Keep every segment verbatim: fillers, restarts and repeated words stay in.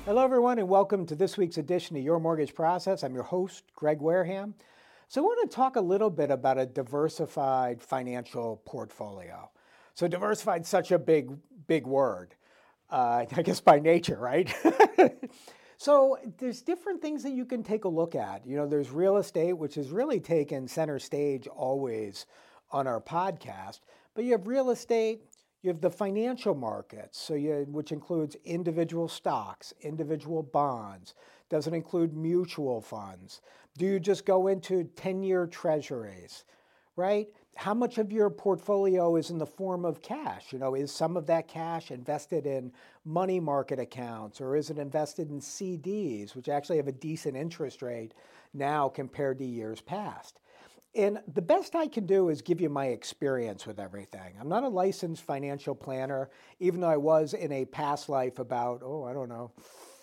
Hello, everyone, and welcome to this week's edition of Your Mortgage Process. I'm your host, Greg Wareham. So I want to talk a little bit about a diversified financial portfolio. So diversified is such a big, big word, uh, I guess by nature, right? So there's different things that you can take a look at. You know, there's real estate, which has really taken center stage always on our podcast. But you have real estate, you have the financial markets, so you, which includes individual stocks, individual bonds, doesn't include mutual funds. Do you just go into ten-year treasuries, right? How much of your portfolio is in the form of cash? You know, is some of that cash invested in money market accounts, or is it invested in C Ds, which actually have a decent interest rate now compared to years past? And the best I can do is give you my experience with everything. I'm not a licensed financial planner, even though I was in a past life about, oh, I don't know,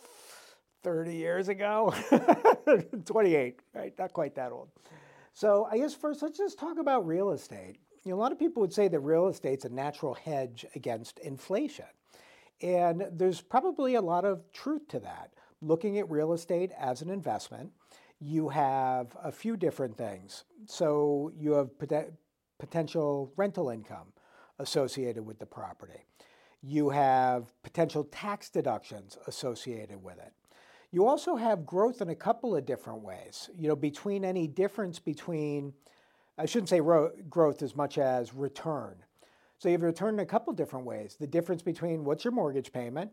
thirty years ago, twenty-eight, right? Not quite that old. So I guess first, let's just talk about real estate. You know, a lot of people would say that real estate's a natural hedge against inflation. And there's probably a lot of truth to that. Looking at real estate as an investment, you have a few different things. So you have pot- potential rental income associated with the property. You have potential tax deductions associated with it. You also have growth in a couple of different ways. You know, between any difference between, I shouldn't say ro- growth as much as return. So you have return in a couple different ways. The difference between what's your mortgage payment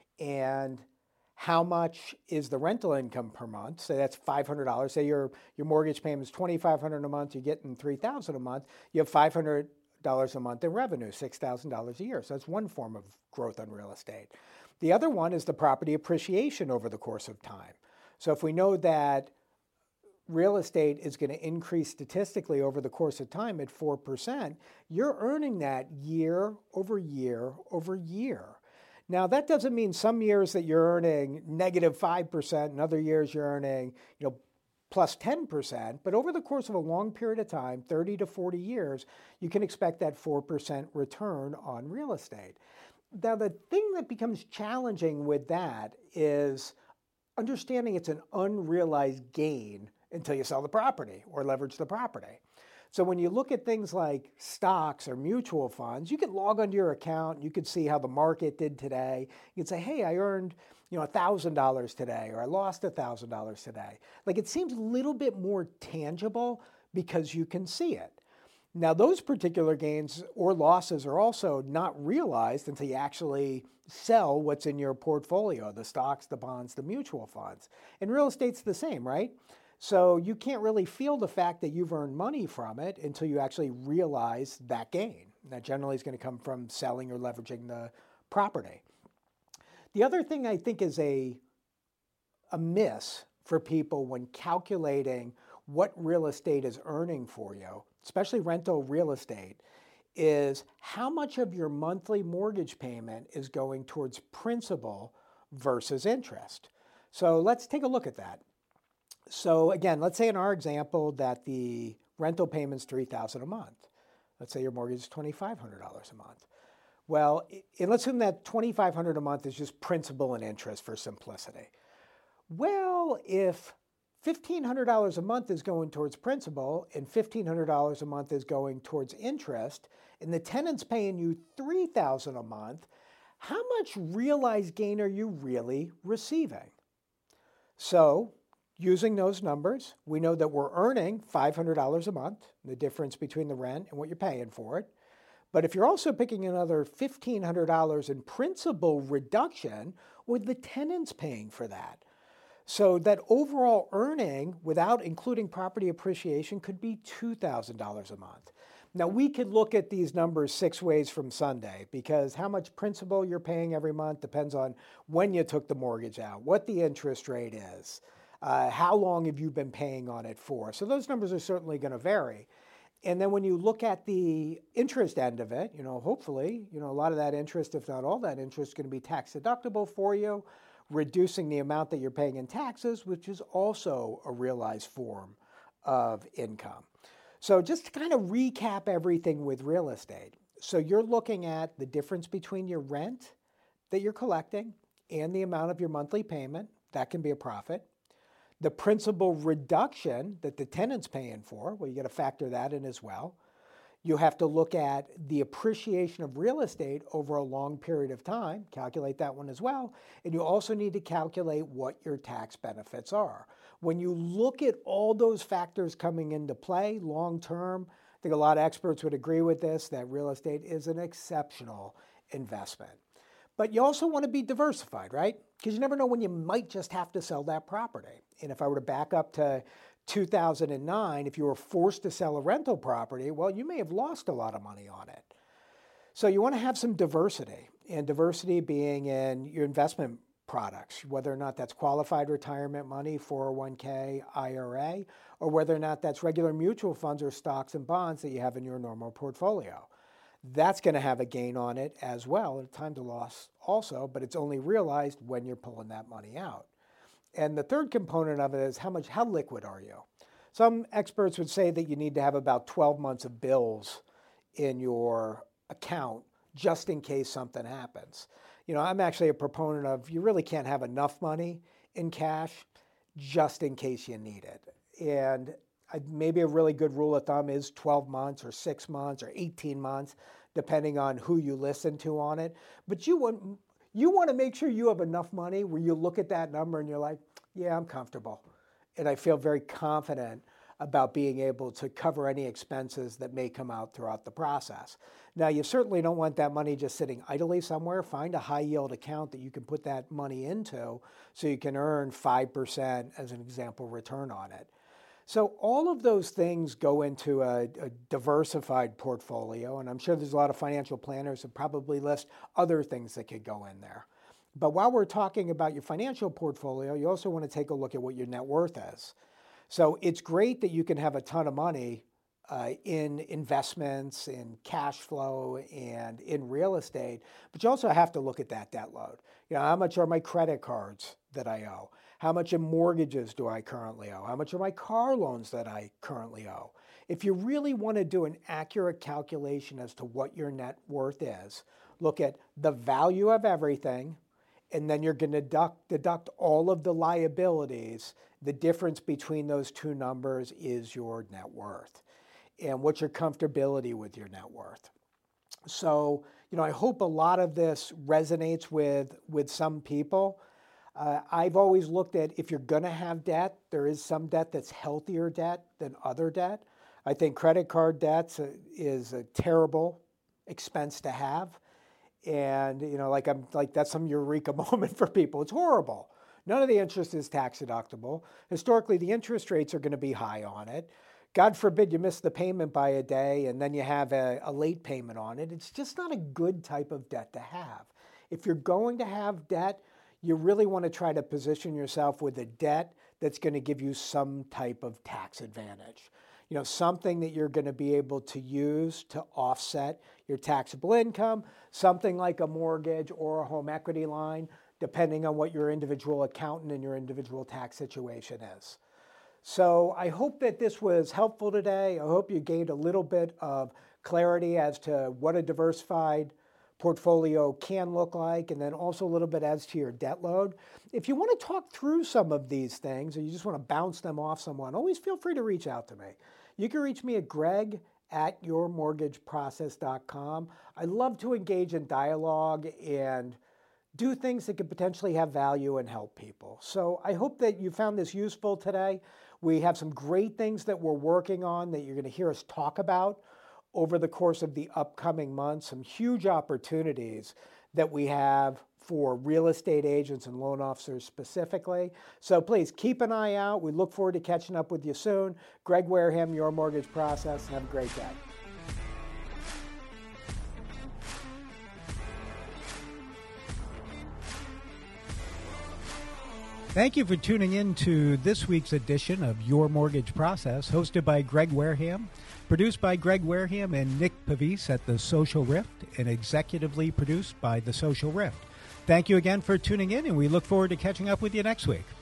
and how much is the rental income per month. So that's five hundred dollars. Say your, your mortgage payment is twenty-five hundred dollars a month, you're getting three thousand dollars a month, you have five hundred dollars a month in revenue, six thousand dollars a year. So that's one form of growth on real estate. The other one is the property appreciation over the course of time. So if we know that real estate is going to increase statistically over the course of time at four percent, you're earning that year over year over year. Now, that doesn't mean some years that you're earning negative five percent and other years you're earning, you know, plus ten percent, but over the course of a long period of time, thirty to forty years, you can expect that four percent return on real estate. Now, the thing that becomes challenging with that is understanding it's an unrealized gain until you sell the property or leverage the property. So when you look at things like stocks or mutual funds, you can log onto your account and you can see how the market did today. You can say, hey, I earned you know, one thousand dollars today, or I lost one thousand dollars today. Like, it seems a little bit more tangible because you can see it. Now, those particular gains or losses are also not realized until you actually sell what's in your portfolio, the stocks, the bonds, the mutual funds. And real estate's the same, right? So you can't really feel the fact that you've earned money from it until you actually realize that gain. That generally is going to come from selling or leveraging the property. The other thing I think is a, a miss for people when calculating what real estate is earning for you, especially rental real estate, is how much of your monthly mortgage payment is going towards principal versus interest. So let's take a look at that. So again, let's say in our example that the rental payment's three thousand dollars a month. Let's say your mortgage is twenty-five hundred dollars a month. Well, and let's assume that twenty-five hundred dollars a month is just principal and interest for simplicity. Well, if fifteen hundred dollars a month is going towards principal and fifteen hundred dollars a month is going towards interest, and the tenant's paying you three thousand dollars a month, how much realized gain are you really receiving? So, using those numbers, we know that we're earning five hundred dollars a month, the difference between the rent and what you're paying for it. But if you're also picking another fifteen hundred dollars in principal reduction, well, the tenant's paying for that. So that overall earning, without including property appreciation, could be two thousand dollars a month. Now, we could look at these numbers six ways from Sunday, because how much principal you're paying every month depends on when you took the mortgage out, what the interest rate is, Uh, how long have you been paying on it for? So those numbers are certainly going to vary. And then when you look at the interest end of it, you know, hopefully, you know, a lot of that interest, if not all that interest, is going to be tax deductible for you, reducing the amount that you're paying in taxes, which is also a realized form of income. So just to kind of recap everything with real estate. So you're looking at the difference between your rent that you're collecting and the amount of your monthly payment. That can be a profit. The principal reduction that the tenant's paying for, well, you got to factor that in as well. You have to look at the appreciation of real estate over a long period of time, calculate that one as well. And you also need to calculate what your tax benefits are. When you look at all those factors coming into play long term, I think a lot of experts would agree with this, that real estate is an exceptional investment. But you also want to be diversified, right? Because you never know when you might just have to sell that property. And if I were to back up to two thousand nine, if you were forced to sell a rental property, well, you may have lost a lot of money on it. So you want to have some diversity, and diversity being in your investment products, whether or not that's qualified retirement money, four oh one k, I R A, or whether or not that's regular mutual funds or stocks and bonds that you have in your normal portfolio. That's going to have a gain on it as well, at time to loss also, but it's only realized when you're pulling that money out. And the third component of it is how much, how liquid are you? Some experts would say that you need to have about twelve months of bills in your account just in case something happens. You know, I'm actually a proponent of you really can't have enough money in cash just in case you need it. And I, maybe a really good rule of thumb is twelve months or six months or eighteen months, depending on who you listen to on it. But you want, you want to make sure you have enough money where you look at that number and you're like, yeah, I'm comfortable. And I feel very confident about being able to cover any expenses that may come out throughout the process. Now, you certainly don't want that money just sitting idly somewhere. Find a high yield account that you can put that money into so you can earn five percent, as an example, return on it. So all of those things go into a, a diversified portfolio, and I'm sure there's a lot of financial planners that probably list other things that could go in there. But while we're talking about your financial portfolio, you also want to take a look at what your net worth is. So it's great that you can have a ton of money uh, in investments, in cash flow, and in real estate, but you also have to look at that debt load. You know, how much are my credit cards that I owe? How much in mortgages do I currently owe? How much are my car loans that I currently owe? If you really want to do an accurate calculation as to what your net worth is, look at the value of everything, and then you're going to deduct, deduct all of the liabilities. The difference between those two numbers is your net worth. And what's your comfortability with your net worth? So, you know, I hope a lot of this resonates with, with some people. Uh, I've always looked at, if you're going to have debt, there is some debt that's healthier debt than other debt. I think credit card debts is a terrible expense to have. And, you know, like I'm like that's some eureka moment for people. It's horrible. None of the interest is tax deductible. Historically, the interest rates are going to be high on it. God forbid you miss the payment by a day and then you have a, a late payment on it. It's just not a good type of debt to have. If you're going to have debt, you really want to try to position yourself with a debt that's going to give you some type of tax advantage. You know, something that you're going to be able to use to offset your taxable income, something like a mortgage or a home equity line, depending on what your individual accountant and your individual tax situation is. So I hope that this was helpful today. I hope you gained a little bit of clarity as to what a diversified portfolio can look like, and then also a little bit as to your debt load. If you want to talk through some of these things or you just want to bounce them off someone, always feel free to reach out to me. You can reach me at greg at your mortgage process dot com. I love to engage in dialogue and do things that could potentially have value and help people. So I hope that you found this useful today. We have some great things that we're working on that you're going to hear us talk about over the course of the upcoming months, some huge opportunities that we have for real estate agents and loan officers specifically. So please keep an eye out. We look forward to catching up with you soon. Greg Wareham, Your Mortgage Process. Have a great day. Thank you for tuning in to this week's edition of Your Mortgage Process, hosted by Greg Wareham, produced by Greg Wareham and Nick Pavis at The Social Rift, and executively produced by The Social Rift. Thank you again for tuning in, and we look forward to catching up with you next week.